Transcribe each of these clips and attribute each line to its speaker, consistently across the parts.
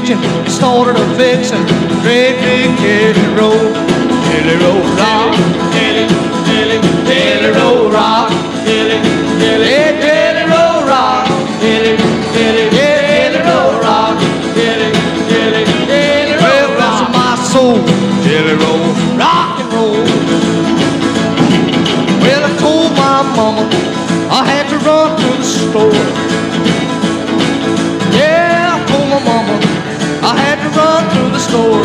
Speaker 1: kitchen, started a fixin', great big jelly roll. Jelly roll rock, jelly, jelly, jelly roll rock, jelly, jelly, jelly roll rock, jelly, jelly, jelly roll rock, jelly, jelly, jelly roll rock. Well, that's my soul, jelly roll, rock and roll. Well, I told my mama I had to run to the store. Yeah, I told my mama I had to run to the store.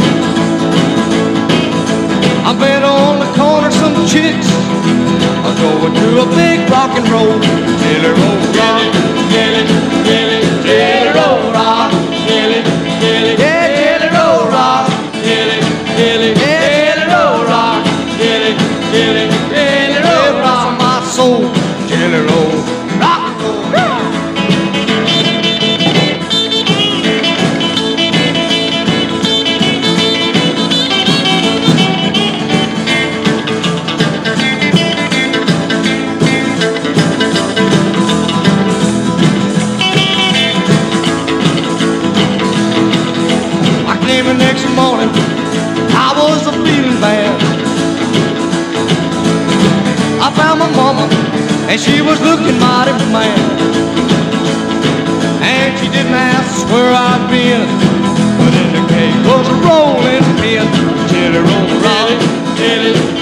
Speaker 1: I bet on the corner some chicks are going to a big rock and roll. Jelly roll rock, jelly, jelly, jelly roll rock, jelly, jelly, yeah, jelly roll rock, jelly, jelly, jelly roll rock, jelly, jelly, jelly roll rock. My soul, jelly roll rock and roll. The next morning I was feeling bad. I found my mama and she was looking mighty mad, and she didn't ask where I'd been, but in the cake was a rolling pin. Jelly roll rock, jelly,